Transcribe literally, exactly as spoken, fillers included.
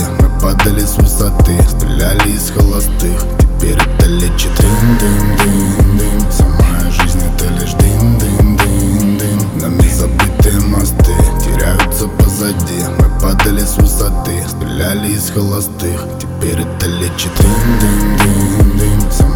Мы падали с высоты, стреляли из холостых. Теперь это лечит дым-дым-дым-дым. Сама жизнь это лишь дым-дым-дым-дым. Нами забытые мосты теряются позади. Мы падали с высоты, стреляли из холостых. Теперь это лечит дым-дым-дым-дым.